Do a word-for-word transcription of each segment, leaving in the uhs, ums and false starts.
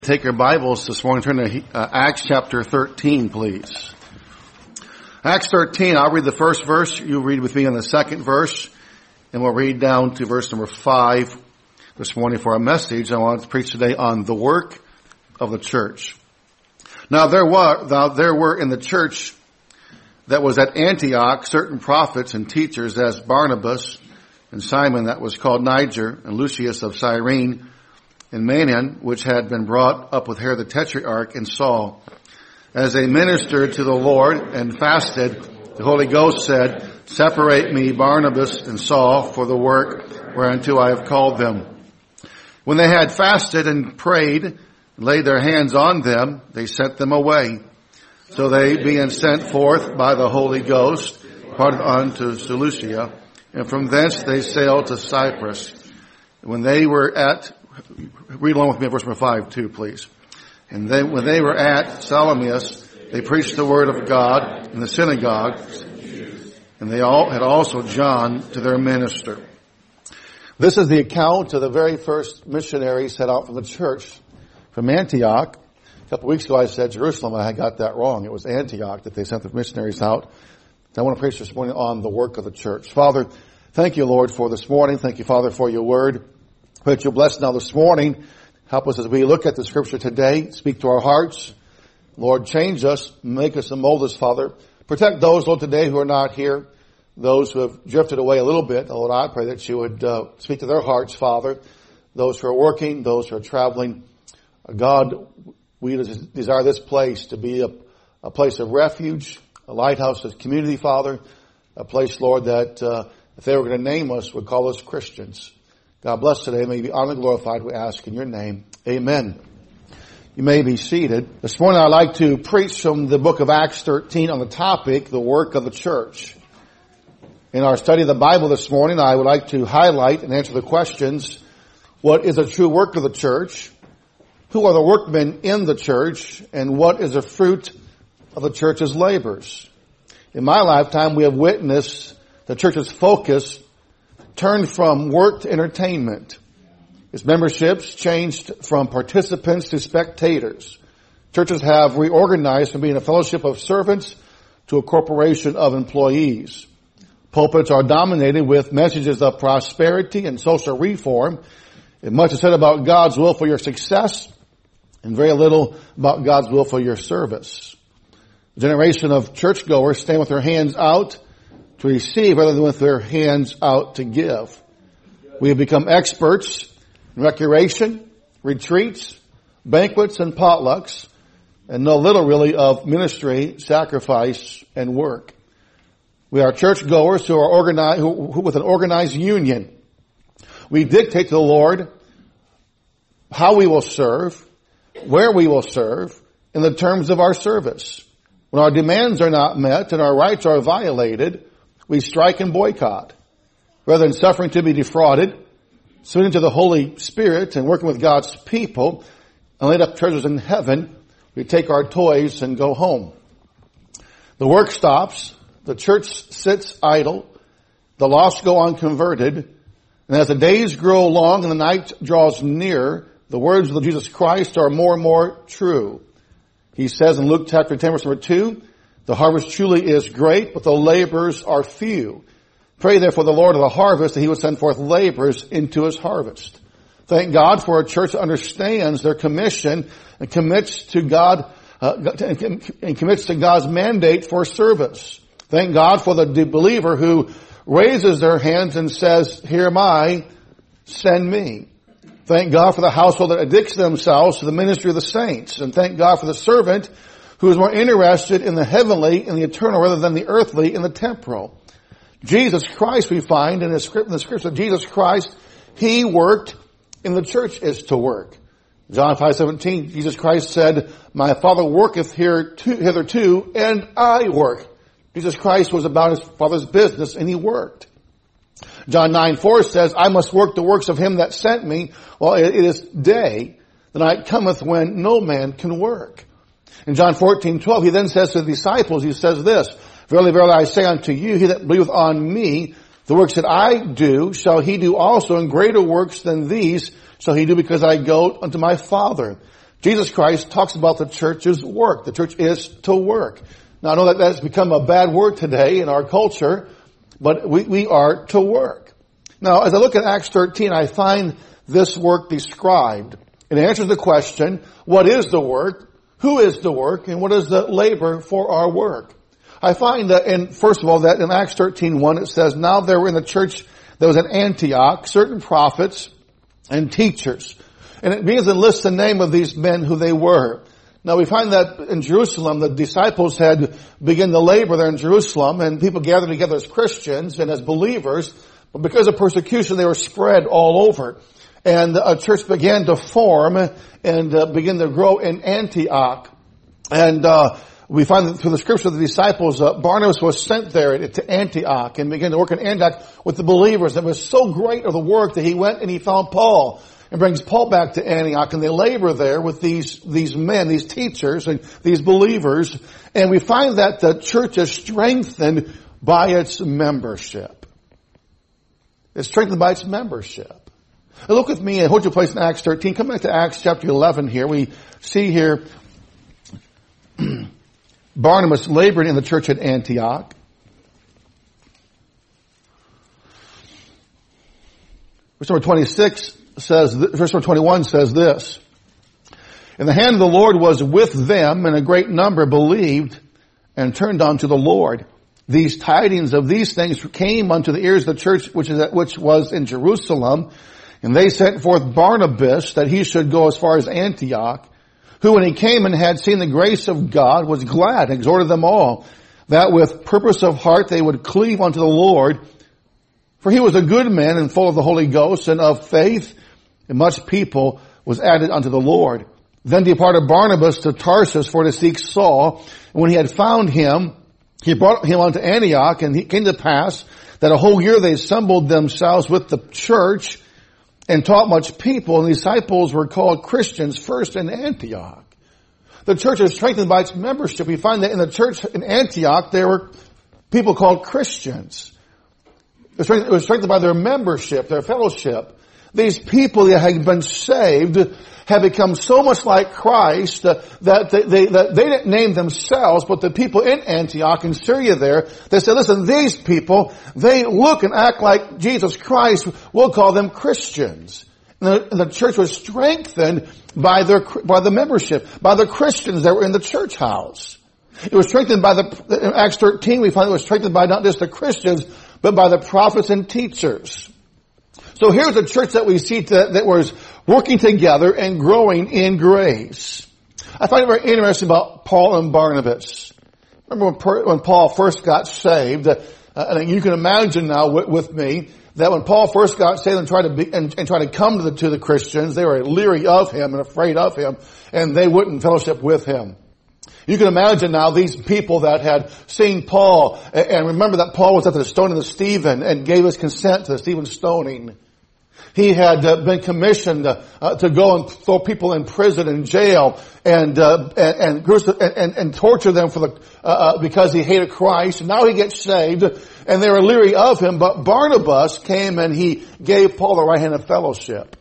Take your Bibles this morning, turn to uh, Acts chapter thirteen, please. Acts thirteen, I'll read the first verse, you read with me on the second verse, and we'll read down to verse number five this morning for our message. I want to preach today on the work of the church. Now there were, now there were in the church that was at Antioch certain prophets and teachers as Barnabas and Simon that was called Niger and Lucius of Cyrene, and Manaen, which had been brought up with Herod the Tetrarch, and Saul. As they ministered to the Lord and fasted, the Holy Ghost said, "Separate me, Barnabas and Saul, for the work whereunto I have called them." When they had fasted and prayed, and laid their hands on them, they sent them away. So they, being sent forth by the Holy Ghost, departed unto Seleucia, and from thence they sailed to Cyprus. When they were at Read along with me at verse number five too, please. And then when they were at Salamis, they preached the word of God in the synagogues, and they all had also John to their minister. This is the account of the very first missionary set out from the church from Antioch. A couple of weeks ago I said Jerusalem. I got that wrong. It was Antioch that they sent the missionaries out. I want to preach this morning on the work of the church. Father, thank you, Lord, for this morning. Thank you, Father, for your word. Pray that you'll bless now this morning. Help us as we look at the scripture today. Speak to our hearts. Lord, change us, make us and mold us, Father. Protect those, Lord, today who are not here. Those who have drifted away a little bit. Lord, I pray that you would uh, speak to their hearts, Father. Those who are working, those who are traveling. Uh, God, we desire this place to be a, a place of refuge, a lighthouse of community, Father. A place, Lord, that uh, if they were going to name us, would call us Christians. God bless today. May you be honored and glorified, we ask in your name. Amen. You may be seated. This morning I'd like to preach from the book of Acts thirteen on the topic, the work of the church. In our study of the Bible this morning, I would like to highlight and answer the questions: what is a true work of the church? Who are the workmen in the church? And what is the fruit of the church's labors? In my lifetime, we have witnessed the church's focus turned from work to entertainment. Its memberships changed from participants to spectators. Churches have reorganized from being a fellowship of servants to a corporation of employees. Pulpits are dominated with messages of prosperity and social reform, and much is said about God's will for your success, and very little about God's will for your service. A generation of churchgoers stand with their hands out to receive rather than with their hands out to give. We have become experts in recreation, retreats, banquets, and potlucks, and know little really of ministry, sacrifice, and work. We are churchgoers who are organized, who, who with an organized union. We dictate to the Lord how we will serve, where we will serve, in the terms of our service. When our demands are not met and our rights are violated, we strike and boycott. Rather than suffering to be defrauded, submitting to the Holy Spirit and working with God's people and laid up treasures in heaven, we take our toys and go home. The work stops, the church sits idle, the lost go unconverted, and as the days grow long and the night draws near, the words of Jesus Christ are more and more true. He says in Luke chapter ten, verse number two, "The harvest truly is great, but the laborers are few. Pray therefore the Lord of the harvest that he would send forth laborers into his harvest." Thank God for a church that understands their commission and commits to God, uh, and commits to God's mandate for service. Thank God for the believer who raises their hands and says, "Here am I, send me." Thank God for the household that addicts themselves to the ministry of the saints. And thank God for the servant who is more interested in the heavenly, in the eternal, rather than the earthly, in the temporal. Jesus Christ, we find in the script, in the scripture of Jesus Christ, he worked, and the church is to work. John five seventeen, Jesus Christ said, "My Father worketh here to, hitherto, and I work." Jesus Christ was about his Father's business, and he worked. John nine four says, "I must work the works of him that sent me, while it is day. The night cometh when no man can work." In John fourteen twelve, he then says to the disciples, he says this, "Verily, verily, I say unto you, he that believeth on me, the works that I do, shall he do also, and greater works than these shall he do, because I go unto my Father." Jesus Christ talks about the church's work. The church is to work. Now I know that that's become a bad word today in our culture, but we, we are to work. Now as I look at Acts thirteen, I find this work described. It answers the question, what is the work? Who is the work? And what is the labor for our work? I find that in, first of all, that in Acts thirteen one it says, now there were in the church, there was at Antioch certain prophets and teachers. And it begins to list the name of these men who they were. Now we find that in Jerusalem, the disciples had begun to labor there in Jerusalem, and people gathered together as Christians and as believers, but because of persecution they were spread all over. And a church began to form and uh, begin to grow in Antioch. And uh we find that through the scripture of the disciples, uh, Barnabas was sent there to Antioch and began to work in Antioch with the believers. It was so great of the work that he went and he found Paul and brings Paul back to Antioch, and they labor there with these, these men, these teachers and these believers. And we find that the church is strengthened by its membership. It's strengthened by its membership. Now look with me and hold your place in Acts thirteen. Come back to Acts chapter eleven here. We see here Barnabas labored in the church at Antioch. Verse number twenty-six says, verse number twenty-one says this, and the hand of the Lord was with them, and a great number believed and turned unto the Lord. These tidings of these things came unto the ears of the church which is at, which was in Jerusalem, and they sent forth Barnabas that he should go as far as Antioch, who when he came and had seen the grace of God was glad and exhorted them all, that with purpose of heart they would cleave unto the Lord. For he was a good man and full of the Holy Ghost and of faith, and much people was added unto the Lord. Then departed Barnabas to Tarsus for to seek Saul, and when he had found him, he brought him unto Antioch, and it came to pass that a whole year they assembled themselves with the church and taught much people, and the disciples were called Christians first in Antioch. The church is strengthened by its membership. We find that in the church in Antioch, there were people called Christians. It was strengthened by their membership, their fellowship. These people that had been saved had become so much like Christ uh, that they, they, that they didn't name themselves, but the people in Antioch and Syria there, they said, listen, these people, they look and act like Jesus Christ. We'll call them Christians. And the, and the church was strengthened by their, by the membership, by the Christians that were in the church house. It was strengthened by the, in Acts thirteen, we find it was strengthened by not just the Christians, but by the prophets and teachers. So here's a church that we see that, that was working together and growing in grace. I find it very interesting about Paul and Barnabas. Remember when, when Paul first got saved, uh, and you can imagine now with, with me that when Paul first got saved and tried to be, and, and tried to come to the, to the Christians, they were leery of him and afraid of him, and they wouldn't fellowship with him. You can imagine now these people that had seen Paul, and remember that Paul was at the stoning of Stephen and gave his consent to Stephen's stoning. He had uh, been commissioned uh, uh, to go and throw people in prison and jail and uh, and, and and and torture them for the uh, uh, because he hated Christ. And now he gets saved, and they were leery of him. But Barnabas came and he gave Paul the right hand of fellowship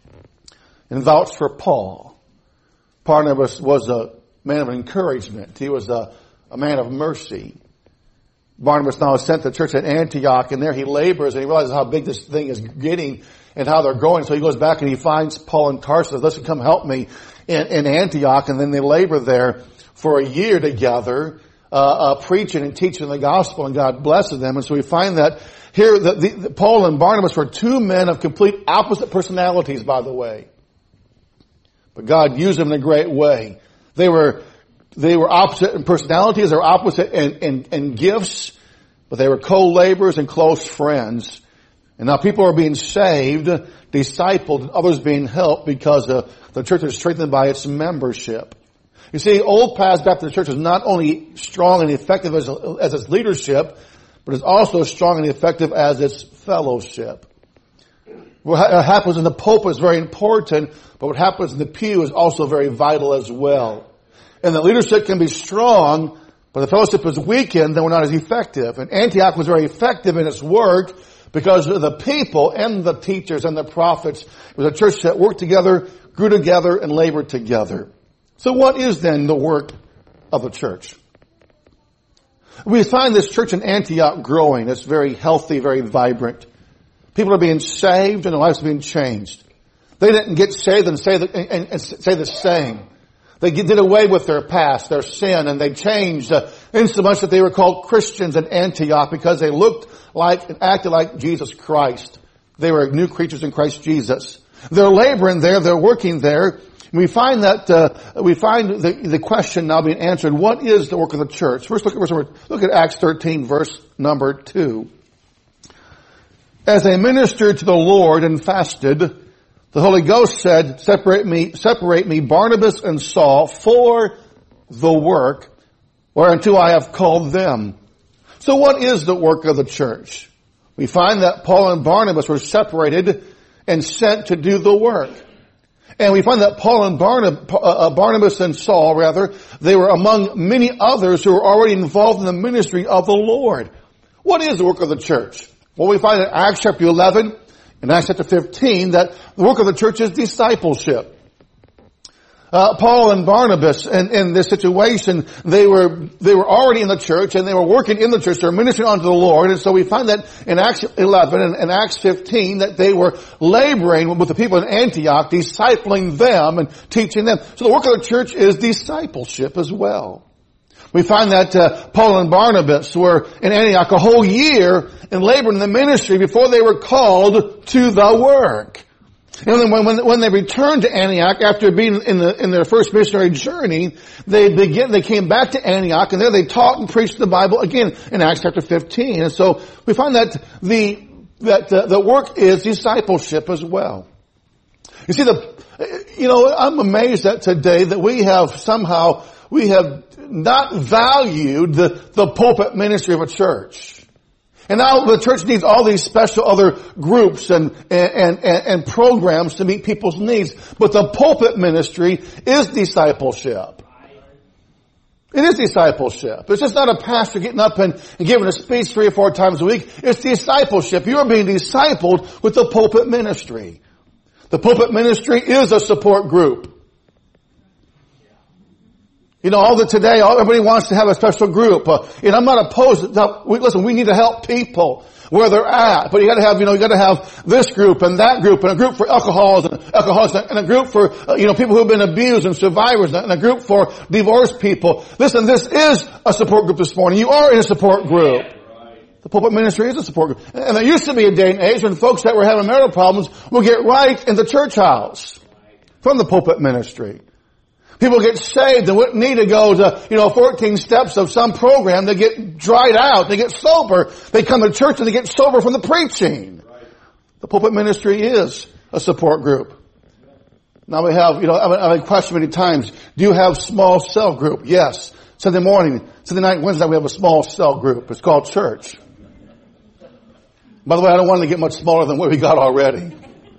and vouched for Paul. Barnabas was a man of encouragement. He was a, a man of mercy. Barnabas now is sent to the church at Antioch, and there he labors, and he realizes how big this thing is getting and how they're going. So he goes back and he finds Paul in Tarsus. Listen, come help me in, in Antioch. And then they labor there for a year together, uh, uh, preaching and teaching the gospel, and God blesses them. And so we find that here, the, the, the, Paul and Barnabas were two men of complete opposite personalities, by the way. But God used them in a great way. They were, they were opposite in personalities, they were opposite in, in, in gifts, but they were co-laborers and close friends. And now people are being saved, discipled, and others being helped because the, the church is strengthened by its membership. You see, Old Paths Baptist Church is not only strong and effective as, as its leadership, but it's also strong and effective as its fellowship. What happens in the pulpit is very important, but what happens in the pew is also very vital as well. And the leadership can be strong, but the fellowship is weakened, then we're not as effective. And Antioch was very effective in its work because of the people and the teachers and the prophets. It was a church that worked together, grew together, and labored together. So what is then the work of the church? We find this church in Antioch growing. It's very healthy, very vibrant. People are being saved and their lives are being changed. They didn't get saved and say the, and, and say the same. They did away with their past, their sin, and they changed uh, insomuch that they were called Christians in Antioch because they looked like and acted like Jesus Christ. They were new creatures in Christ Jesus. They're laboring there. They're working there. We find that uh, we find the, the question now being answered. What is the work of the church? First, look at verse number, look at Acts thirteen, verse number two. As they ministered to the Lord and fasted, the Holy Ghost said, "Separate me, separate me, Barnabas and Saul, for the work whereunto I have called them." So, what is the work of the church? We find that Paul and Barnabas were separated and sent to do the work. And we find that Paul and Barnab- uh, Barnabas and Saul, rather, they were among many others who were already involved in the ministry of the Lord. What is the work of the church? Well, we find in Acts chapter eleven and Acts chapter fifteen that the work of the church is discipleship. Uh, Paul and Barnabas, in, in this situation, they were they were already in the church and they were working in the church. They were ministering unto the Lord, and so we find that in Acts eleven and, and Acts fifteen that they were laboring with the people in Antioch, discipling them and teaching them. So the work of the church is discipleship as well. We find that uh, Paul and Barnabas were in Antioch a whole year and labored in the ministry before they were called to the work. And then when, when, when they returned to Antioch after being in the, in their first missionary journey, they begin, they came back to Antioch and there they taught and preached the Bible again in Acts chapter fifteen. And so we find that the, that uh, the work is discipleship as well. You see, the, you know, I'm amazed that today that we have somehow, we have not valued the, the pulpit ministry of a church. And now the church needs all these special other groups and, and, and, and programs to meet people's needs. But the pulpit ministry is discipleship. It is discipleship. It's just not a pastor getting up and, and giving a speech three or four times a week. It's discipleship. You are being discipled with the pulpit ministry. The pulpit ministry is a support group. You know, all the today, everybody wants to have a special group. Uh, and I'm not opposed. Now, we, listen, we need to help people where they're at. But you gotta have, you know, you gotta have this group and that group and a group for alcoholics and alcoholics and a group for, uh, you know, people who have been abused and survivors and a group for divorced people. Listen, this is a support group this morning. You are in a support group. The pulpit ministry is a support group. And there used to be a day and age when folks that were having marital problems would get right in the church house from the pulpit ministry. People get saved and wouldn't need to go to, you know, fourteen steps of some program. They get dried out. They get sober. They come to church and they get sober from the preaching. Right. The pulpit ministry is a support group. Now we have, you know, I've been questioned many times. Do you have small cell group? Yes. Sunday morning, Sunday night, Wednesday, we have a small cell group. It's called church. By the way, I don't want to get much smaller than what we got already.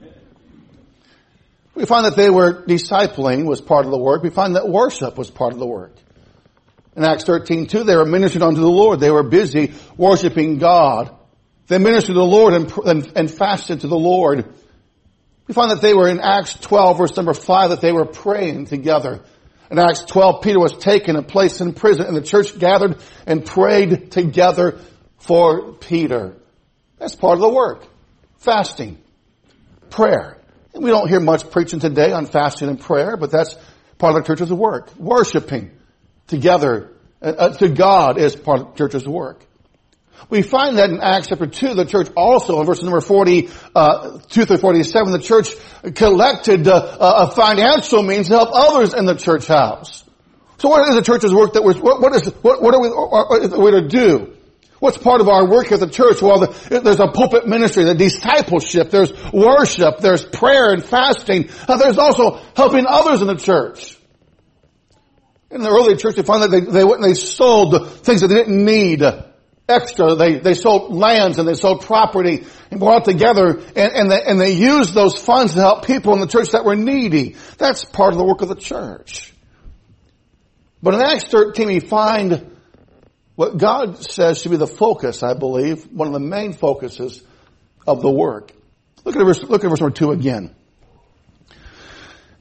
We find that they were discipling was part of the work. We find that worship was part of the work. In Acts thirteen two, they were ministering unto the Lord. They were busy worshiping God. They ministered to the Lord and, and, and fasted to the Lord. We find that they were in Acts twelve, verse number five, that they were praying together. In Acts twelve, Peter was taken and placed in prison, and the church gathered and prayed together for Peter. That's part of the work. Fasting. Prayer. And we don't hear much preaching today on fasting and prayer, but that's part of the church's work. Worshiping together uh, to God is part of the church's work. We find that in Acts chapter two, the church also, in verse number forty, uh, two through forty-seven, the church collected uh, a financial means to help others in the church house. So what is the church's work that we're, what, what is, what, what are we, what are we to do? What's part of our work at the church? Well, the, there's a pulpit ministry, the discipleship, there's worship, there's prayer and fasting. Uh, there's also helping others in the church. In the early church, they found that they, they went and they sold things that they didn't need extra. They, they sold lands and they sold property and brought together and, and, they, and they used those funds to help people in the church that were needy. That's part of the work of the church. But in Acts thirteen, we find what God says should be the focus, I believe, one of the main focuses of the work. Look at verse, look at verse number two again.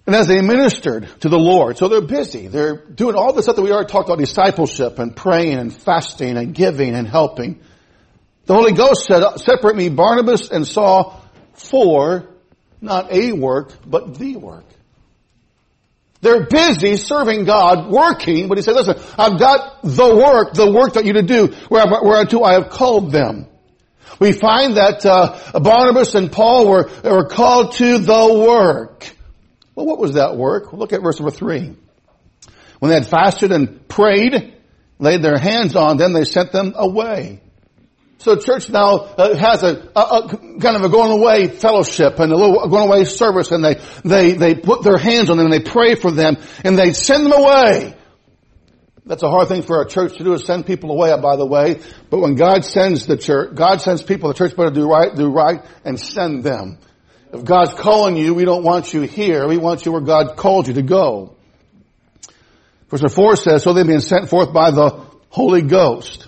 And as they ministered to the Lord, so they're busy. They're doing all the stuff that we already talked about, discipleship and praying and fasting and giving and helping. The Holy Ghost said, separate me, Barnabas and Saul, for not a work, but the work. They're busy serving God, working, but he said, listen, I've got the work, the work that you to do, whereunto I have called them. We find that uh, Barnabas and Paul were, were called to the work. Well, what was that work? Well, look at verse number three. When they had fasted and prayed, laid their hands on them, they sent them away. So the church now uh, has a, a, a kind of a going away fellowship and a little going away service, and they, they, they put their hands on them and they pray for them and they send them away. That's a hard thing for a church to do, is send people away, by the way. But when God sends the church, God sends people, the church better do right, do right and send them. If God's calling you, we don't want you here. We want you where God called you to go. Verse four says, so they've been sent forth by the Holy Ghost.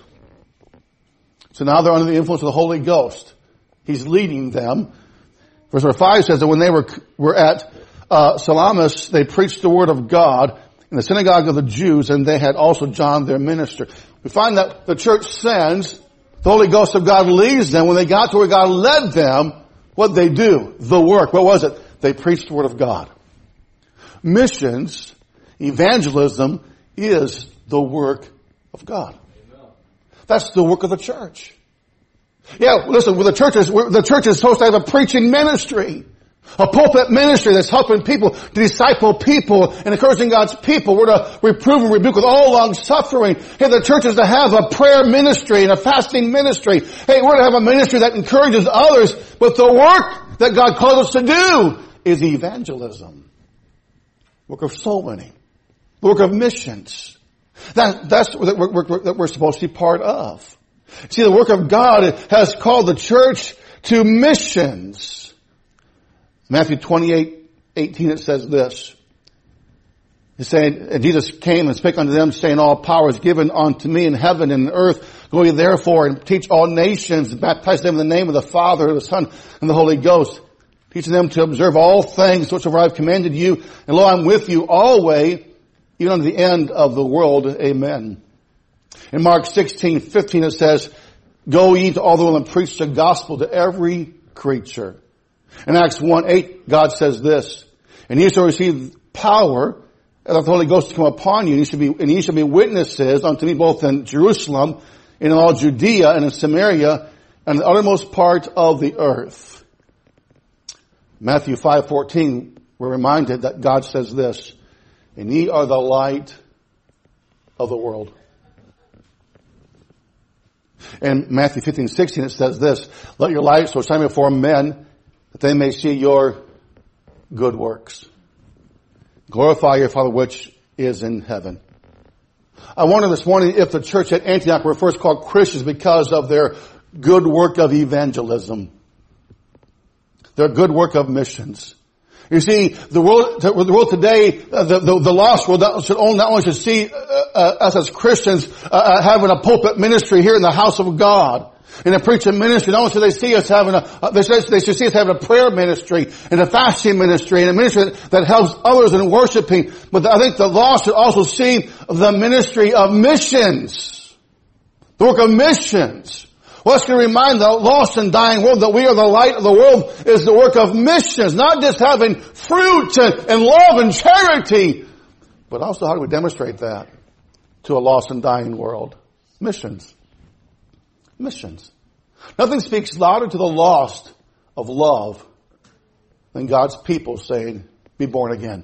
So now they're under the influence of the Holy Ghost. He's leading them. Verse five says that when they were, were at uh, Salamis, they preached the word of God in the synagogue of the Jews, and they had also John their minister. We find that the church sends, the Holy Ghost of God leads them. When they got to where God led them, what they do? The work. What was it? They preached the word of God. Missions, evangelism, is the work of God. That's the work of the church. Yeah, listen, the church is, the church is supposed to have a preaching ministry. A pulpit ministry that's helping people to disciple people and encouraging God's people. We're to reprove and rebuke with all long suffering. Hey, the church is to have a prayer ministry and a fasting ministry. Hey, we're to have a ministry that encourages others. But the work that God calls us to do is evangelism. Work of soul winning. Work of missions. That, that's the work that we're supposed to be part of. See, the work of God has called the church to missions. Matthew twenty-eight eighteen, it says this. He's saying, and Jesus came and spake unto them, saying, all power is given unto me in heaven and in earth. Go ye therefore and teach all nations, and baptize them in the name of the Father, the Son, and the Holy Ghost, teaching them to observe all things whatsoever I have commanded you. And lo, I'm with you always, even unto the end of the world. Amen. In Mark sixteen fifteen, it says, go ye to all the world and preach the gospel to every creature. In Acts one eight, God says this, and ye shall receive power of the Holy Ghost to come upon you, and ye shall be, and ye shall be witnesses unto me both in Jerusalem, and in all Judea, and in Samaria, and the uttermost part of the earth. Matthew five fourteen, we're reminded that God says this, and ye are the light of the world. In Matthew fifteen sixteen, it says this, let your light so shine before men, that they may see your good works. Glorify your Father which is in heaven. I wonder this morning if the church at Antioch were first called Christians because of their good work of evangelism. Their good work of missions. You see, the world, the world today, uh, the, the, the lost world should only, not only should see uh, uh, us as Christians uh, having a pulpit ministry here in the house of God. In a preaching ministry, not only should they see us having a, uh, they, should, they should see us having a prayer ministry and a fasting ministry and a ministry that helps others in worshiping. But I think the lost should also see the ministry of missions. The work of missions. What's going to remind the lost and dying world that we are the light of the world is the work of missions. Not just having fruit and, and love and charity, but also how do we demonstrate that to a lost and dying world? Missions. Missions. Nothing speaks louder to the lost of love than God's people saying, be born again.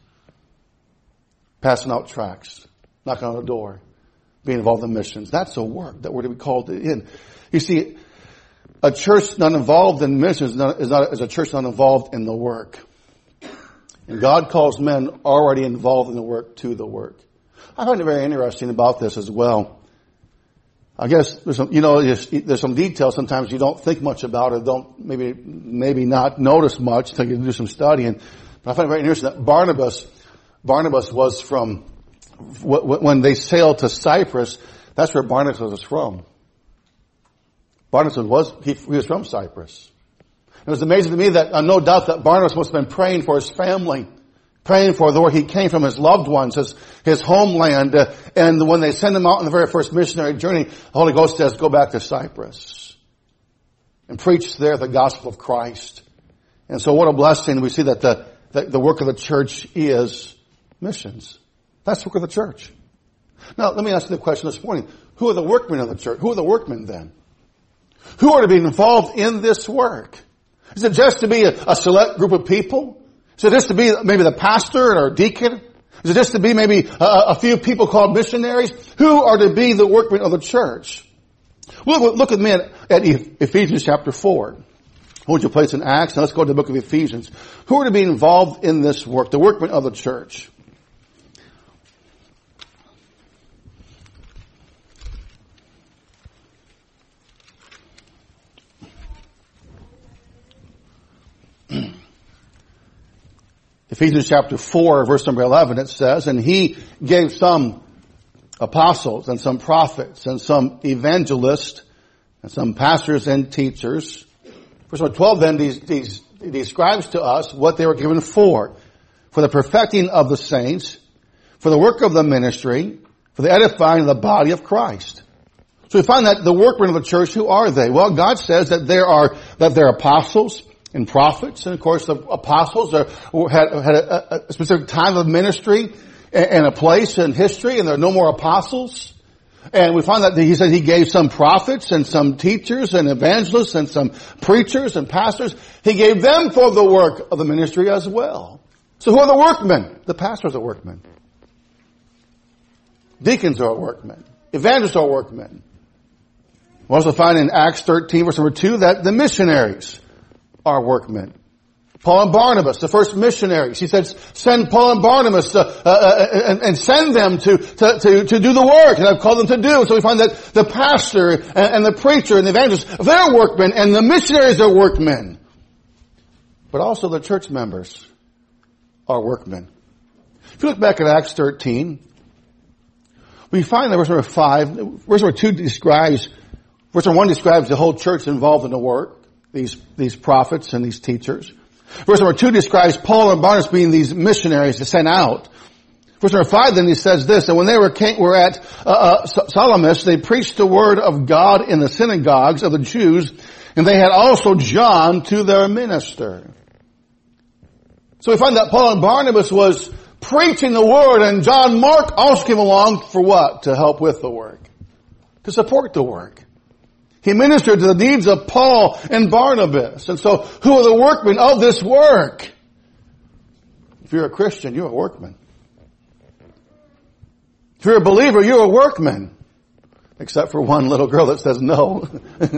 Passing out tracts, knocking on the door, being involved in missions. That's a work that we're to be called in. You see, a church not involved in missions is, not, is, not, is a church not involved in the work. And God calls men already involved in the work to the work. I find it very interesting about this as well. I guess there's some, you know, there's some details sometimes you don't think much about or don't maybe, maybe not notice much until you do some studying. But I find it very interesting that Barnabas, Barnabas was from, when they sailed to Cyprus, that's where Barnabas was from. Barnabas was, he, he was from Cyprus. It was amazing to me that, uh, no doubt that Barnabas must have been praying for his family, praying for the where he came from, his loved ones, his, his homeland. Uh, and when they send him out on the very first missionary journey, the Holy Ghost says, go back to Cyprus and preach there the gospel of Christ. And so what a blessing. We see that the, the, the work of the church is missions. That's the work of the church. Now, let me ask you the question this morning. Who are the workmen of the church? Who are the workmen then? Who are to be involved in this work? Is it just to be a, a select group of people? Is it just to be maybe the pastor or deacon? Is it just to be maybe a, a few people called missionaries? Who are to be the workmen of the church? Look, look at me at, at Ephesians chapter four. Hold your place in Acts, and let's go to the book of Ephesians. Who are to be involved in this work? The workmen of the church. Ephesians chapter four, verse number eleven, it says, and he gave some apostles and some prophets and some evangelists and some pastors and teachers. Verse number twelve then these, these, describes to us what they were given for. For the perfecting of the saints, for the work of the ministry, for the edifying of the body of Christ. So we find that the workmen of the church, who are they? Well, God says that there are, that they're apostles and prophets. And of course the apostles are, had, had a, a specific time of ministry and a place in history, and there are no more apostles. And we find that he said he gave some prophets and some teachers and evangelists and some preachers and pastors. He gave them for the work of the ministry as well. So who are the workmen? The pastors are workmen. Deacons are workmen. Evangelists are workmen. We also find in Acts thirteen, verse number two, that the missionaries are workmen. Paul and Barnabas, the first missionaries. He said, send Paul and Barnabas uh, uh, and, and send them to, to, to, to do the work that I've called them to do. So we find that the pastor and, and the preacher and the evangelist, they're workmen, and the missionaries are workmen. But also the church members are workmen. If you look back at Acts thirteen, we find that verse number five, verse number two describes, verse number one describes the whole church involved in the work, these, these prophets and these teachers. Verse number two describes Paul and Barnabas being these missionaries to send out. Verse number five then he says this, and when they were, came, were at uh, uh, Salamis, they preached the word of God in the synagogues of the Jews, and they had also John to their minister. So we find that Paul and Barnabas was preaching the word, and John Mark also came along for what? To help with the work. To support the work. He ministered to the needs of Paul and Barnabas. And so, who are the workmen of this work? If you're a Christian, you're a workman. If you're a believer, you're a workman. Except for one little girl that says no.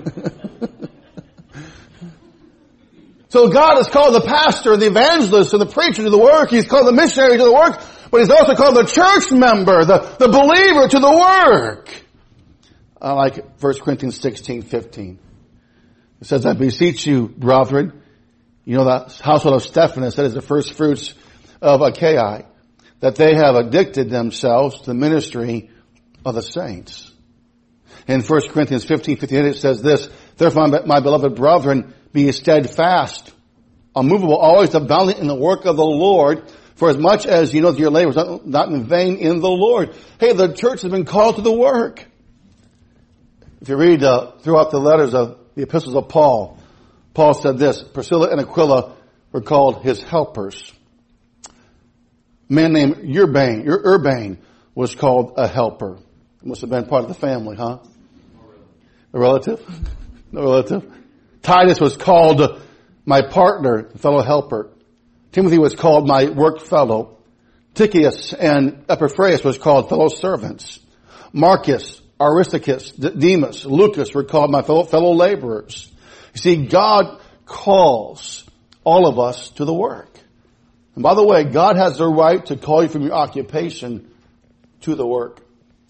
So God has called the pastor and the evangelist and the preacher to the work. He's called the missionary to the work. But He's also called the church member, the, the believer to the work. I like First Corinthians sixteen fifteen. It says, I beseech you, brethren, you know the household of Stephanas, that is the first fruits of Achaia, that they have addicted themselves to the ministry of the saints. In First Corinthians fifteen fifty-eight it says this, therefore my, my beloved brethren, be ye steadfast, unmovable, always abounding in the work of the Lord, for as much as you know that your labor is not, not in vain in the Lord. Hey, the church has been called to the work. If you read uh, throughout the letters of the epistles of Paul, Paul said this, Priscilla and Aquila were called his helpers. A man named Urbane, Urbane was called a helper. Must have been part of the family, huh? A relative? No relative? Titus was called my partner, fellow helper. Timothy was called my work fellow. Tychicus and Epaphras was called fellow servants. Marcus, Aristarchus, Demas, Lucas were called my fellow, fellow laborers. You see, God calls all of us to the work. And by the way, God has the right to call you from your occupation to the work.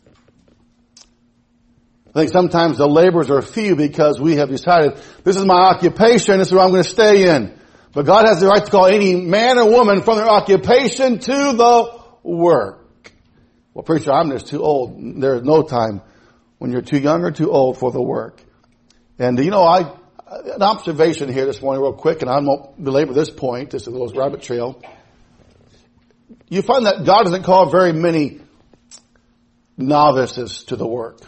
I think sometimes the laborers are few because we have decided, this is my occupation, this is where I'm going to stay in. But God has the right to call any man or woman from their occupation to the work. Well, preacher, I'm just too old. There is no time when you're too young or too old for the work. And you know, I, an observation here this morning real quick, and I won't belabor this point, this is a little rabbit trail. you find that God doesn't call very many novices to the work.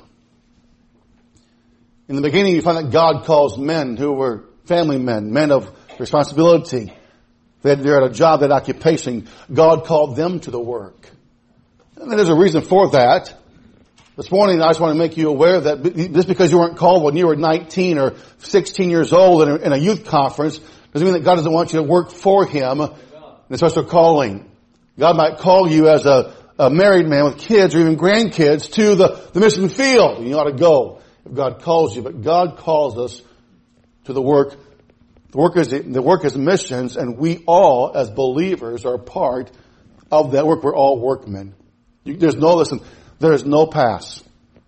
In the beginning, you find that God calls men who were family men, men of responsibility. They had, they're at a job, that occupation. God called them to the work. And there's a reason for that. This morning, I just want to make you aware that just because you weren't called when you were nineteen or sixteen years old in a, in a youth conference, doesn't mean that God doesn't want you to work for Him. And it's also calling. God might call you as a, a married man with kids or even grandkids to the, the mission field. And you ought to go if God calls you. But God calls us to the work. The work is, the work is missions, and we all, as believers, are part of that work. We're all workmen. You, there's no, listen, there's no pass.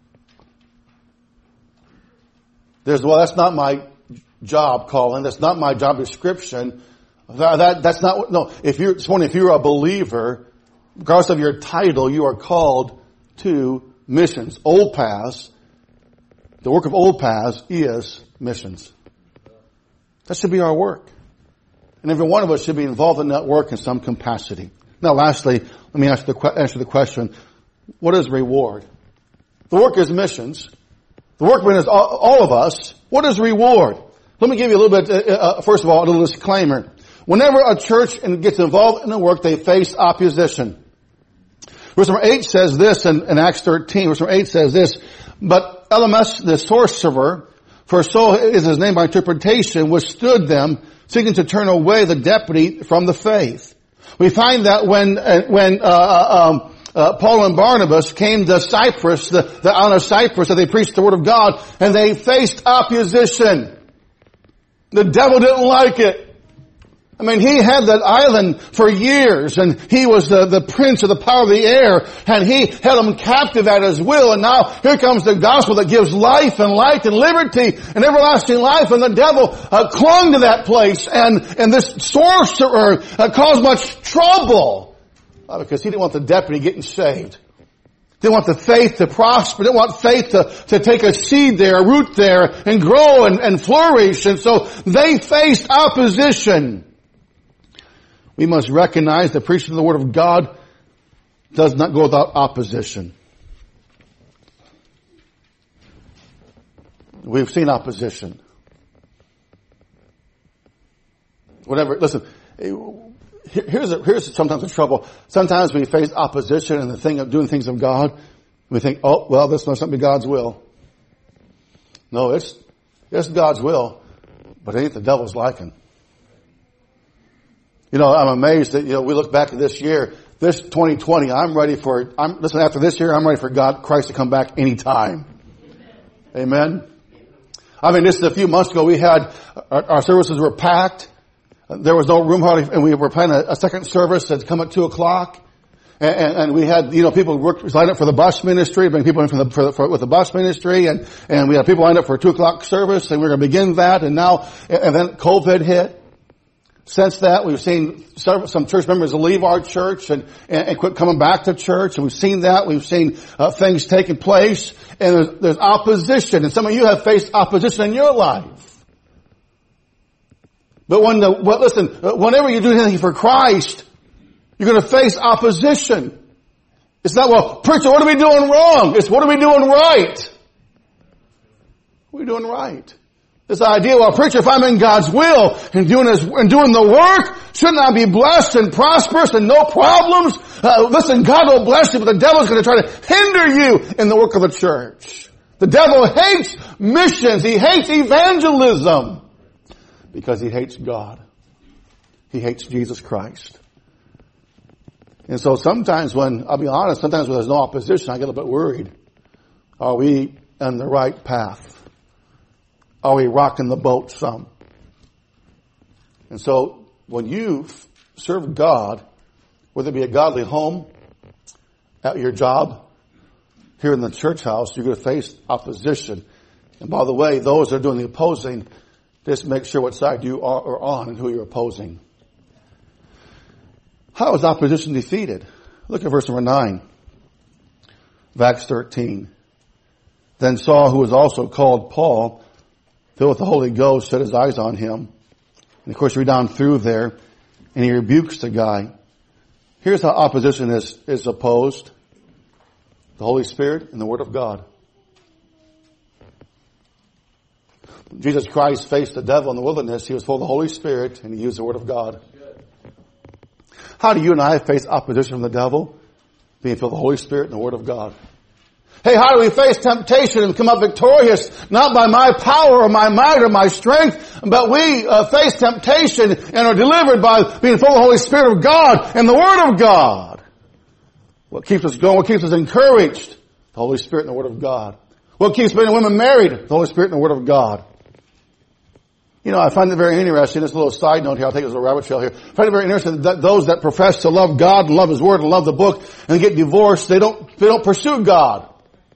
There's, well, that's not my job calling. That's not my job description. That, that, that's not, no, if you're, this morning, if you're a believer, regardless of your title, you are called to missions. Old paths, the work of old paths is missions. That should be our work. And every one of us should be involved in that work in some capacity. Now lastly, let me answer the, answer the question, what is reward? The work is missions. The workman is all, all of us. What is reward? Let me give you a little bit, uh, uh, first of all, a little disclaimer. Whenever a church gets involved in the work, they face opposition. Verse number eight says this in, in Acts thirteen. Verse number eight says this, but Elymas, the sorcerer, for so is his name by interpretation, withstood them, seeking to turn away the deputy from the faith. We find that when uh, when uh, um, uh, Paul and Barnabas came to Cyprus, the, the island of Cyprus, that they preached the word of God, and they faced opposition. The devil didn't like it. I mean, he had that island for years, and he was the, the prince of the power of the air, and he held them captive at his will, and now here comes the gospel that gives life and light and liberty and everlasting life, and the devil uh, clung to that place, and, and this sorcerer uh, caused much trouble uh, because he didn't want the deputy getting saved. Didn't want the faith to prosper. Didn't want faith to, to take a seed there, a root there, and grow and, and flourish, and so they faced opposition. We must recognize that preaching the Word of God does not go without opposition. We've seen opposition. Whatever, listen, here's, a, here's sometimes the trouble. Sometimes we face opposition in the thing of doing things of God. We think, oh, well, this must not be God's will. No, it's, it's God's will, but it ain't the devil's liking. You know, I'm amazed that, you know, we look back at this year, this twenty twenty, I'm ready for, I'm, listen, after this year, I'm ready for God, Christ to come back anytime. Amen. I mean, this is a few months ago, we had, our, our services were packed. There was no room hardly, and we were planning a, a second service that's come at two o'clock. And, and, and we had, you know, people worked, lined up for the bus ministry, bring people in for the, for the, for, with the bus ministry, and, and we had people lined up for a two o'clock service, and we were going to begin that, and now, and then COVID hit. Since that, we've seen some church members leave our church and, and, and quit coming back to church. And we've seen that. We've seen uh, things taking place. And there's, there's opposition. And some of you have faced opposition in your life. But when the, well, listen, whenever you do anything for Christ, you're going to face opposition. It's not, well, preacher, what are we doing wrong? It's what are we doing right? What are we doing right? This idea, well, preacher, if I'm in God's will and doing His, and doing the work, shouldn't I be blessed and prosperous and no problems? Uh, listen, God will bless you, but the devil's going to try to hinder you in the work of the church. The devil hates missions. He hates evangelism because he hates God. He hates Jesus Christ. And so sometimes when, I'll be honest, sometimes when there's no opposition, I get a little bit worried. Are we on the right path? Are we rocking the boat some? And so when you serve God, whether it be a godly home, at your job, here in the church house, you're going to face opposition. And by the way, those that are doing the opposing, just make sure what side you are on and who you're opposing. How is opposition defeated? Look at verse number nine of Acts thirteen. Then Saul, who was also called Paul, filled with the Holy Ghost, set his eyes on him. And of course, you read down through there, and he rebukes the guy. Here's how opposition is, is opposed. The Holy Spirit and the Word of God. Jesus Christ faced the devil in the wilderness. He was full of the Holy Spirit and he used the Word of God. How do you and I face opposition from the devil? Being filled with the Holy Spirit and the Word of God. Hey, how do we face temptation and come up victorious? Not by my power or my might or my strength, but we uh, face temptation and are delivered by being full of the Holy Spirit of God and the Word of God. What keeps us going? What keeps us encouraged? The Holy Spirit and the Word of God. What keeps men and women married? The Holy Spirit and the Word of God. You know, I find it very interesting, this little side note here, I'll take it as a rabbit trail here. I find it very interesting that those that profess to love God and love His Word and love the book and get divorced, they don't, they don't pursue God.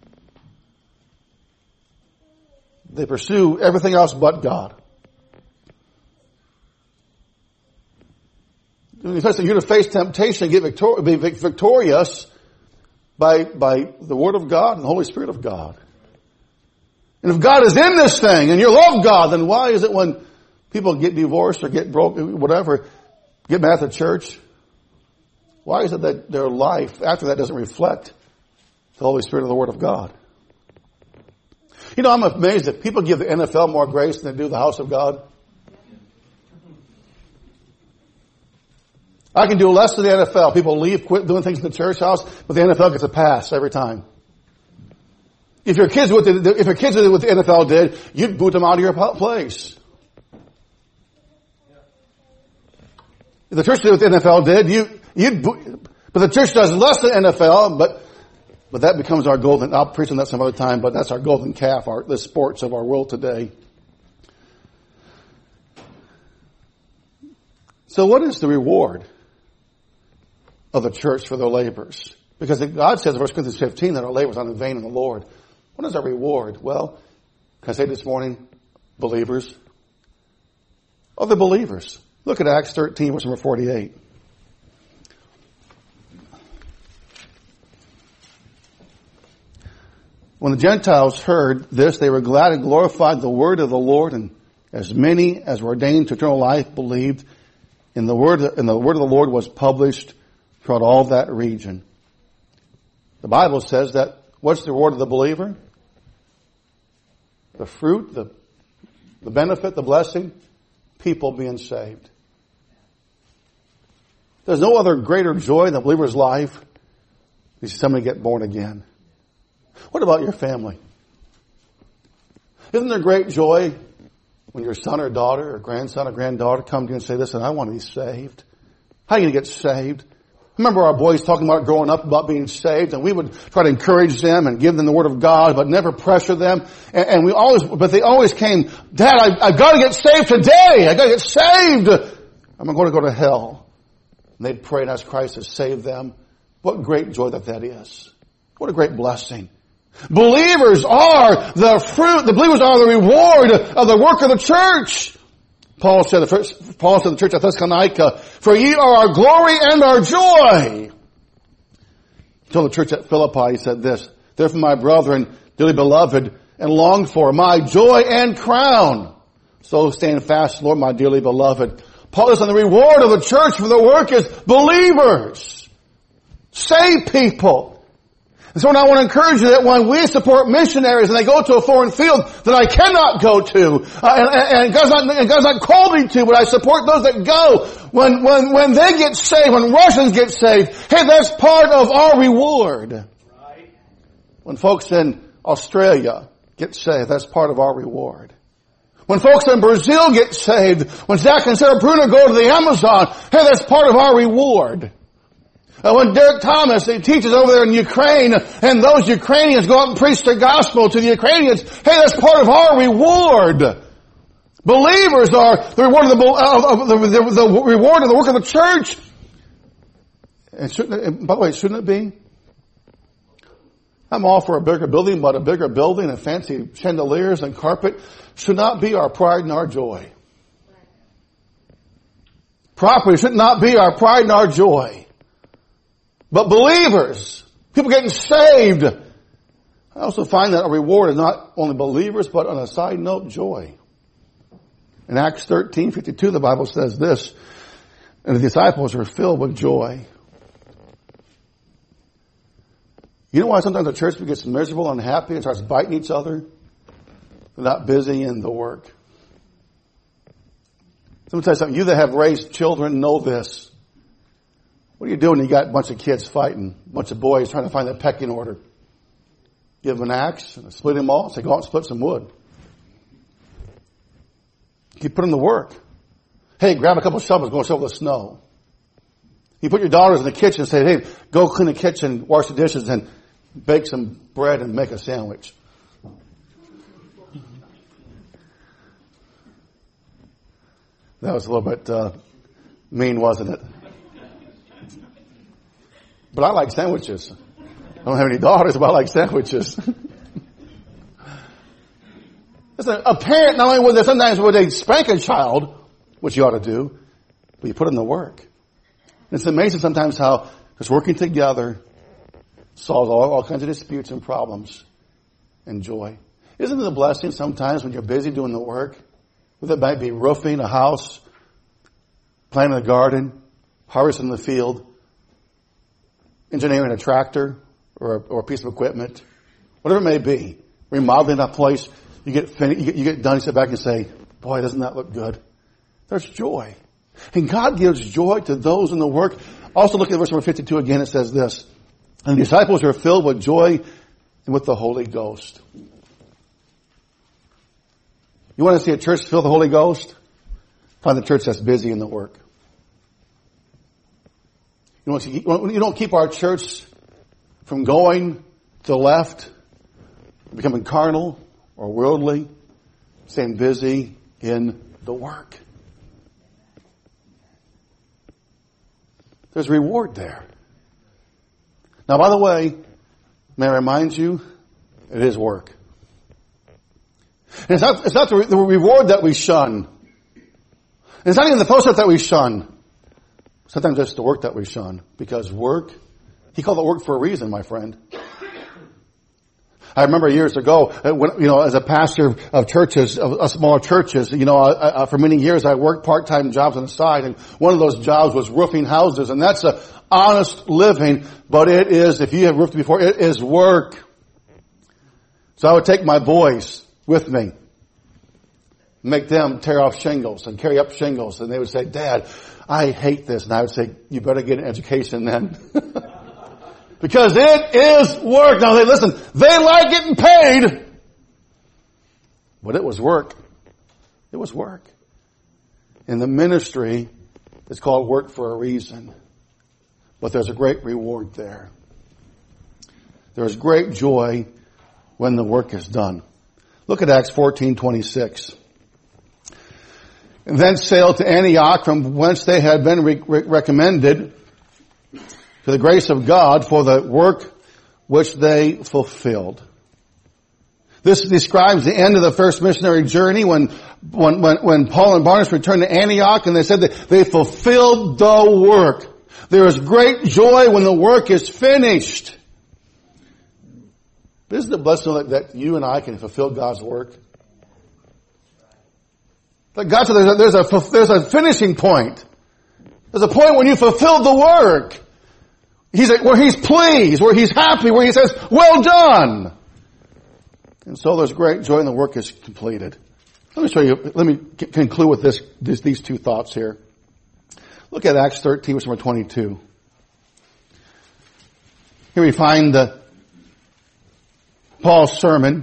They pursue everything else but God. You're to face temptation and get victor- be victorious by, by the Word of God and the Holy Spirit of God. And if God is in this thing and you love God, then why is it when people get divorced or get broke, whatever, get mad at the church? Why is it that their life after that doesn't reflect the Holy Spirit of the Word of God? You know, I'm amazed that people give the N F L more grace than they do the house of God. I can do less than the N F L. People leave, quit doing things in the church house, but the N F L gets a pass every time. If your kids with the, if your kids did what the N F L did, you'd boot them out of your place. If the church did what the N F L did, you, you'd boot, but the church does less than N F L, but, but that becomes our golden, I'll preach on that some other time, but that's our golden calf, our, the sports of our world today. So what is the reward of the church for their labors? Because God says in First Corinthians fifteen that our labors are not in vain in the Lord. What is our reward? Well, can I say this morning, believers? Other believers. Look at Acts thirteen, verse number forty-eight. When the Gentiles heard this, they were glad and glorified the word of the Lord, and as many as were ordained to eternal life believed. And the word, and the word of the Lord was published throughout all that region. The Bible says that what's the reward of the believer? The fruit, the, the benefit, the blessing, people being saved. There's no other greater joy in the believer's life than somebody get born again. What about your family? Isn't there great joy when your son or daughter or grandson or granddaughter come to you and say, listen, I want to be saved? How are you going to get saved? Remember our boys talking about growing up about being saved, and we would try to encourage them and give them the Word of God, but never pressure them. And, and we always, but they always came, Dad, I, I've got to get saved today. I've got to get saved. I'm going to go to hell. And they'd pray and ask Christ to save them. What great joy that that is. What a great blessing. Believers are the fruit, the believers are the reward of the work of the church. Paul said, Paul said to the church at Thessalonica, for ye are our glory and our joy. He told the church at Philippi, he said this, therefore my brethren, dearly beloved and longed for, my joy and crown. So stand fast, Lord, my dearly beloved. Paul is on the reward of the church for the work is believers. Save people. And so I want to encourage you that when we support missionaries and they go to a foreign field that I cannot go to, uh, and, and, God's not, and God's not called me to, but I support those that go. When, when, when they get saved, when Russians get saved, hey, that's part of our reward. Right. When folks in Australia get saved, that's part of our reward. When folks in Brazil get saved, when Zach and Sarah Bruno go to the Amazon, hey, that's part of our reward. Uh, when Derek Thomas, he teaches over there in Ukraine, and those Ukrainians go out and preach the gospel to the Ukrainians, hey, that's part of our reward. Believers are the reward of the, of the, the, the reward of the work of the church. And shouldn't it, by the way, shouldn't it be? I'm all for a bigger building, but a bigger building and fancy chandeliers and carpet should not be our pride and our joy. Property should not be our pride and our joy. But believers, people getting saved, I also find that a reward is not only believers, but on a side note, joy. In Acts thirteen fifty-two, the Bible says this, and the disciples were filled with joy. You know why sometimes the church gets miserable and unhappy and starts biting each other? They're not busy in the work. Let me tell you something. You that have raised children know this. What are you doing? You got a bunch of kids fighting, a bunch of boys trying to find that pecking order. Give them an axe, and split them all, say, go out and split some wood. You put them to work. Hey, grab a couple of shovels, go shovel the snow. You put your daughters in the kitchen and say, hey, go clean the kitchen, wash the dishes, and bake some bread and make a sandwich. That was a little bit uh, mean, wasn't it? But I like sandwiches. I don't have any daughters, but I like sandwiches. Listen, a parent, not only would they sometimes would they spank a child, which you ought to do, but you put them to work. And it's amazing sometimes how just working together solves all, all kinds of disputes and problems and joy. Isn't it a blessing sometimes when you're busy doing the work? Whether it might be roofing a house, planting a garden, harvesting the field, engineering a tractor or a, or a piece of equipment, whatever it may be, remodeling that place. You get finished, you get, you get done, you sit back and say, boy, doesn't that look good? There's joy. And God gives joy to those in the work. Also look at verse number fifty-two again. It says this, and the disciples are filled with joy and with the Holy Ghost. You want to see a church filled with the Holy Ghost? Find the church that's busy in the work. You know, you don't keep our church from going to the left, becoming carnal or worldly, staying busy in the work. There's reward there. Now, by the way, may I remind you, it is work. And it's not, it's not the, the reward that we shun. And it's not even the fellowship that we shun. Sometimes it's the work that we shun. Because work, he called it work for a reason, my friend. I remember years ago, when, you know, as a pastor of churches, of, of smaller churches, you know, I, I, for many years I worked part-time jobs on the side, and one of those jobs was roofing houses, and that's a honest living, but it is, if you have roofed before, it is work. So I would take my boys with me, make them tear off shingles and carry up shingles, and they would say, Dad, I hate this, and I would say, you better get an education then. Because it is work. Now, they listen, they like getting paid. But it was work. It was work. In the ministry, it's called work for a reason. But there's a great reward there. There's great joy when the work is done. Look at Acts fourteen twenty-six. And then sailed to Antioch, from whence they had been re- re- recommended to the grace of God for the work which they fulfilled. This describes the end of the first missionary journey when, when, when, when Paul and Barnabas returned to Antioch, and they said that they fulfilled the work. There is great joy when the work is finished. But isn't it blessed that, that you and I can fulfill God's work? That God said there's a, there's a, there's a finishing point. There's a point when you fulfilled the work. He's where he's pleased, where he's happy, where he says, well done. And so there's great joy when the work is completed. Let me show you, let me conclude with this, this these two thoughts here. Look at Acts thirteen, verse number twenty-two. Here we find the, Paul's sermon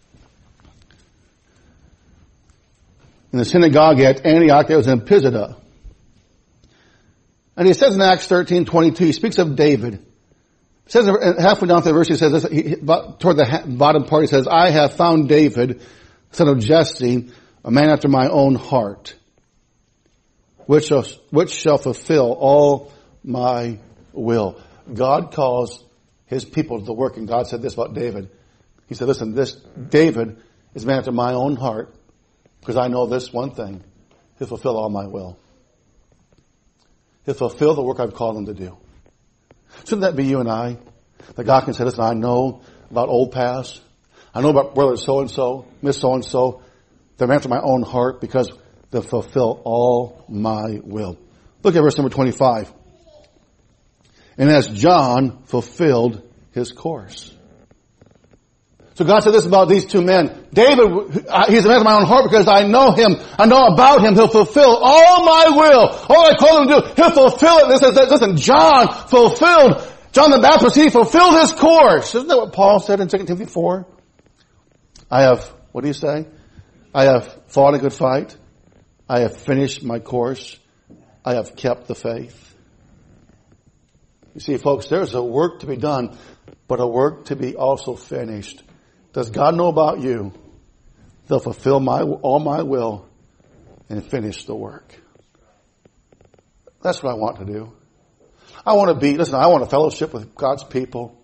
in the synagogue at Antioch that was in Pisidia. And he says in Acts thirteen twenty-two, he speaks of David. He says halfway down the verse, he says this, he, toward the bottom part, he says, I have found David, son of Jesse, a man after my own heart, which shall, which shall fulfill all my will. God calls his people to the work, and God said this about David. He said, listen, this David is a man after my own heart, because I know this one thing, he'll fulfill all my will. He'll fulfill the work I've called him to do. Shouldn't that be you and I? That God can say, listen, I know about old past. I know about brother so-and-so, miss so-and-so. They're after my own heart because they'll fulfill all my will. Look at verse number twenty-five. And as John fulfilled his course. So God said this about these two men. David, he's a man of my own heart because I know him. I know about him. He'll fulfill all my will. All I call him to do, he'll fulfill it. This is, listen, John fulfilled, John the Baptist, he fulfilled his course. Isn't that what Paul said in Second Timothy four? I have, what do you say? I have fought a good fight. I have finished my course. I have kept the faith. You see, folks, there's a work to be done, but a work to be also finished. Does God know about you? They'll fulfill my all my will and finish the work. That's what I want to do. I want to be, listen, I want a fellowship with God's people.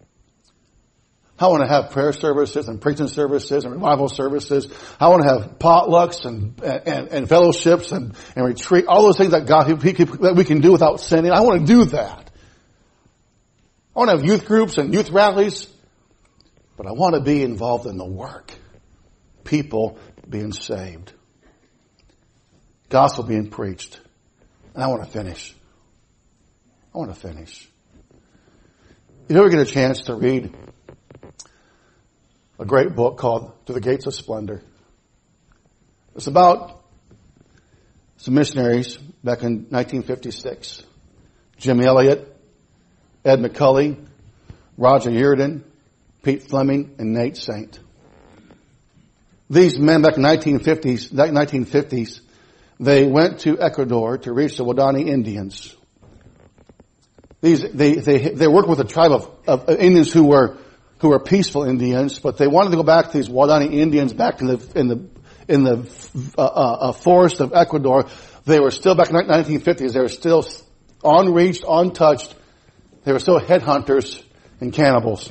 I want to have prayer services and preaching services and revival services. I want to have potlucks and and, and fellowships and, and retreat, all those things that God he, he, that we can do without sinning. I want to do that. I want to have youth groups and youth rallies. But I want to be involved in the work. People being saved. Gospel being preached. And I want to finish. I want to finish. You ever get a chance to read a great book called To the Gates of Splendor? It's about some missionaries back in nineteen fifty-six. Jim Elliot, Ed McCully, Roger Yearden, Pete Fleming, and Nate Saint. These men back in nineteen fifties, nineteen fifties, they went to Ecuador to reach the Waodani Indians. These, they, they, they worked with a tribe of, of Indians who were, who were peaceful Indians, but they wanted to go back to these Waodani Indians back in the, in the, in the, uh, uh, forest of Ecuador. They were still back in the nineteen fifties, they were still unreached, untouched. They were still headhunters and cannibals.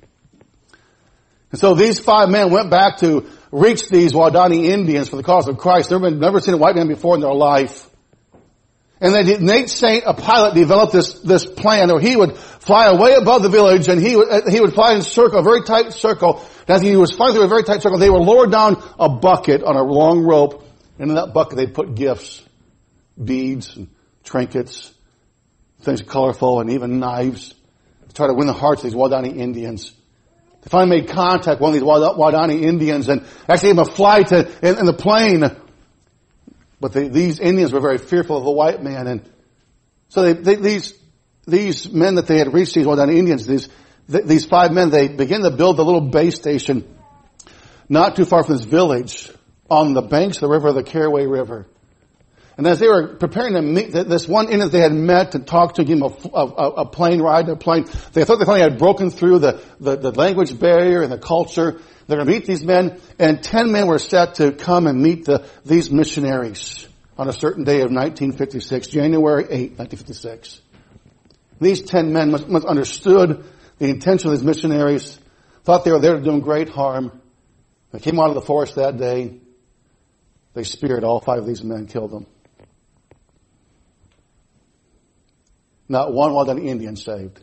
And so these five men went back to reach these Waodani Indians for the cause of Christ. They've never seen a white man before in their life. And they did, Nate Saint, a pilot, developed this, this plan where he would fly way above the village and he would, he would fly in a circle, a very tight circle. And as he was flying through a very tight circle, they would lower down a bucket on a long rope. And in that bucket they'd put gifts, beads and trinkets, things colorful and even knives to try to win the hearts of these Waodani Indians. They finally made contact with one of these Waodani Indians and actually gave him a flight to, in, in the plane. But they, these Indians were very fearful of the white man. And so they, they, these, these men that they had reached, these Waodani Indians, these, th- these five men, they began to build a little base station not too far from this village on the banks of the river, the Caraway River. And as they were preparing to meet this one Indian they had met to talk to, give him a, a, a plane ride, a plane, they thought they finally had broken through the, the, the language barrier and the culture. They're going to meet these men, and ten men were set to come and meet the, these missionaries on a certain day of nineteen fifty-six, January eighth, nineteen fifty-six. These ten men must, must understood the intention of these missionaries, thought they were there to do them great harm. They came out of the forest that day. They speared all five of these men, killed them. Not one Waodani Indian saved.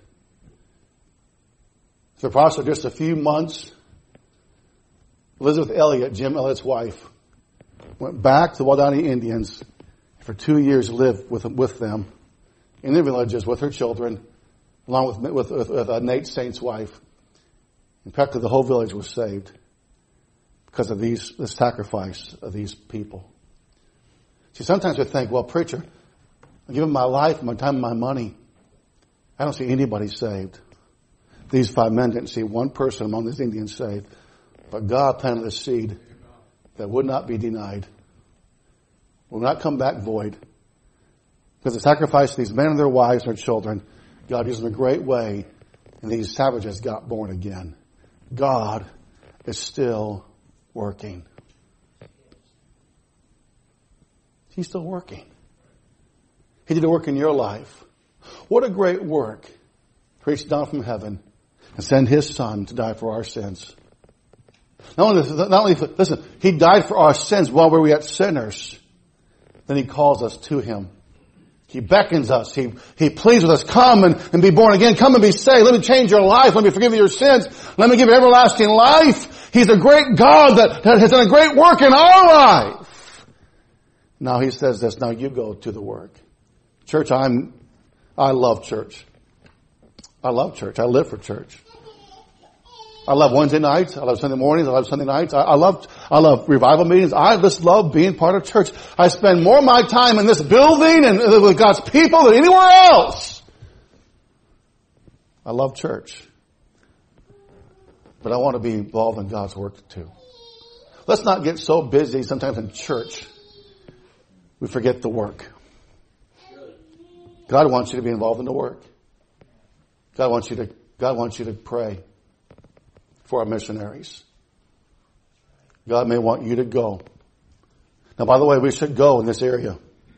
For the process of just a few months, Elizabeth Elliot, Jim Elliot's wife, went back to the Waodani Indians and for two years lived with, with them in the villages with her children, along with, with, with, with uh, Nate Saint's wife. In fact, the whole village was saved because of these, the sacrifice of these people. See, sometimes we think, well, preacher, I've given my life, my time, my money. I don't see anybody saved. These five men didn't see one person among these Indians saved. But God planted a seed that would not be denied. Will not come back void. Because the sacrifice of these men and their wives and their children, God used in a great way, and these savages got born again. God is still working. He's still working. He did a work in your life. What a great work to reach down from heaven and send His Son to die for our sins. Not only, not only, listen, He died for our sins while we were yet sinners. Then He calls us to Him. He beckons us. He, He pleads with us. Come and, and be born again. Come and be saved. Let me change your life. Let me forgive you your sins. Let me give you everlasting life. He's a great God that, that has done a great work in our life. Now He says this. Now you go to the work. Church, I'm, I love church. I love church. I live for church. I love Wednesday nights. I love Sunday mornings. I love Sunday nights. I, I love, I love revival meetings. I just love being part of church. I spend more of my time in this building and with God's people than anywhere else. I love church. But I want to be involved in God's work too. Let's not get so busy sometimes in church we forget the work. God wants you to be involved in the work. God wants you to, God wants you to pray for our missionaries. God may want you to go. Now, by the way, we should go in this area.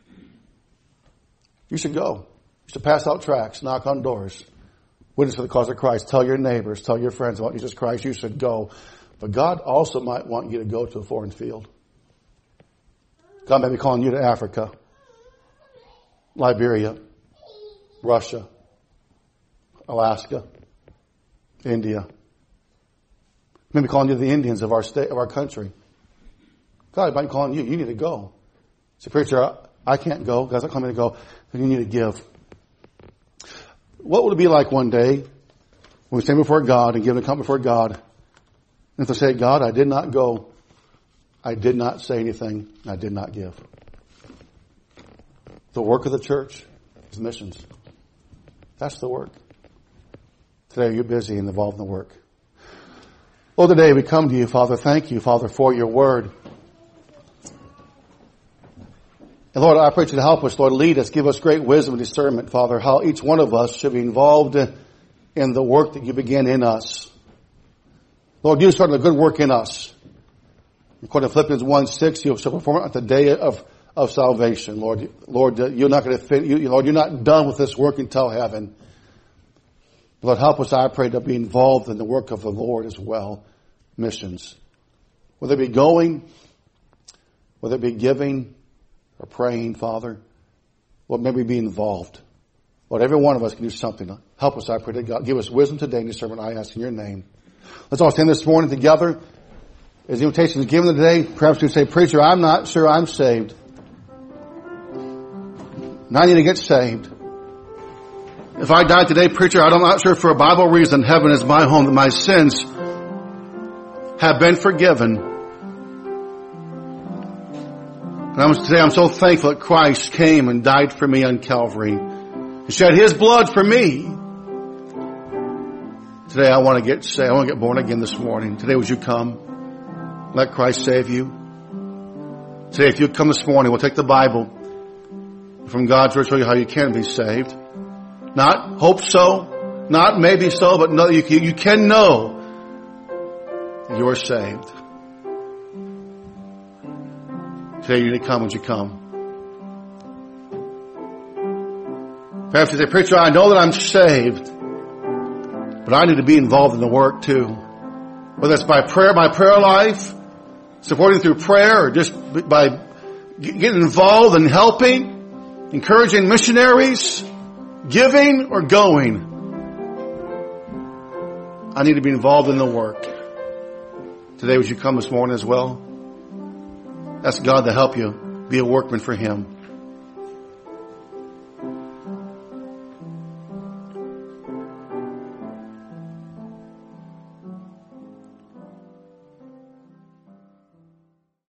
You should go. You should pass out tracts, knock on doors, witness for the cause of Christ. Tell your neighbors, tell your friends about Jesus Christ. You should go. But God also might want you to go to a foreign field. God may be calling you to Africa, Liberia, Russia, Alaska, India. Maybe calling you to the Indians of our state, of our country. God might be calling you. You need to go. Say, preacher, I can't go. God's not calling me to go. Then you need to give. What would it be like one day when we stand before God and give an account before God, and to say, God, I did not go. I did not say anything. I did not give. The work of the church is missions. That's the work. Today you're busy and involved in the work. Well, today we come to you, Father. Thank you, Father, for your word. And Lord, I pray you to help us, Lord, lead us, give us great wisdom and discernment, Father, how each one of us should be involved in the work that you began in us. Lord, you started a good work in us. According to Philippians one six, you shall perform it at the day of, of salvation. Lord, Lord, you're not going to fit, you, Lord, you're not done with this work until heaven. Lord, help us, I pray, to be involved in the work of the Lord as well. Missions. Whether it be going, whether it be giving or praying, Father, Lord, may we be involved. Lord, every one of us can do something. Help us, I pray, to God. Give us wisdom today and discernment, I ask in your name. Let's all stand this morning together. As the invitation is given today, perhaps you say, preacher, I'm not sure I'm saved. And I need to get saved. If I die today, preacher, I'm not sure for a Bible reason heaven is my home, that my sins have been forgiven. And I'm, today I'm so thankful that Christ came and died for me on Calvary and shed His blood for me. Today I want to get saved. I want to get born again this morning. Today would you come? Let Christ save you. Today if you come this morning, we'll take the Bible from God's word to show you how you can be saved. Not hope so, not maybe so, but no, you can, you can know you're saved. Today you need to come. Would you come? Perhaps you say, preacher, I know that I'm saved, but I need to be involved in the work too. Whether it's by prayer, my prayer life, supporting through prayer, or just by getting involved and helping, encouraging missionaries, giving or going. I need to be involved in the work. Today, would you come this morning as well? Ask God to help you be a workman for Him.